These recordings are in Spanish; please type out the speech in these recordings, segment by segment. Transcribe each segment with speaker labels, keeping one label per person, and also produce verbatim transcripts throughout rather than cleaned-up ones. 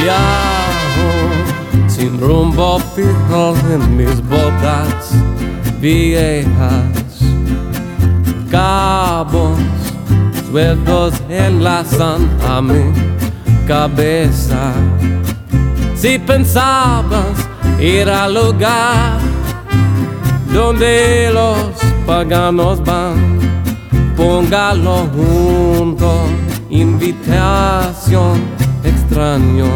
Speaker 1: Viajo sin rumbo fijo en mis botas viejas, cabos sueltos enlazan a mi cabeza. Si pensabas ir al lugar donde los paganos van, póngalo junto, invitación extraño.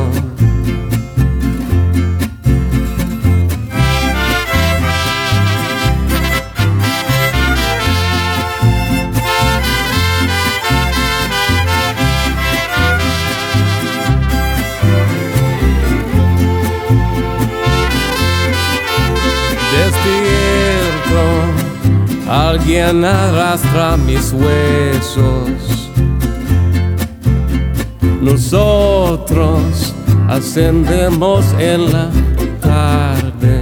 Speaker 1: Despierto, alguien arrastra mis huesos. Nosotros ascendemos en la tarde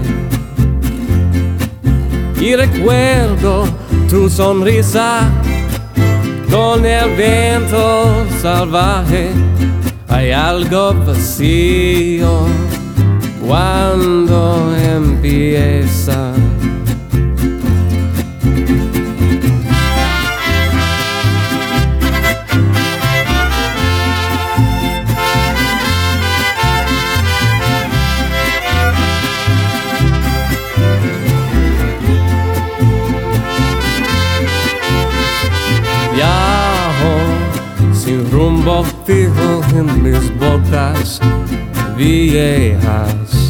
Speaker 1: y recuerdo tu sonrisa con el viento salvaje. Hay algo vacío cuando empieza. Viajo sin rumbo fijo en mis botas viejas,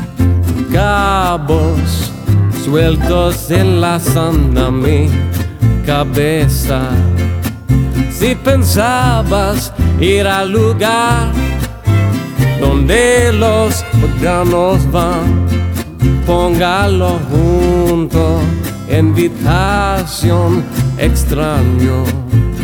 Speaker 1: cabos sueltos enlazan a mi cabeza. Si pensabas ir al lugar donde los paganos van, póngalo junto, invitación extraño.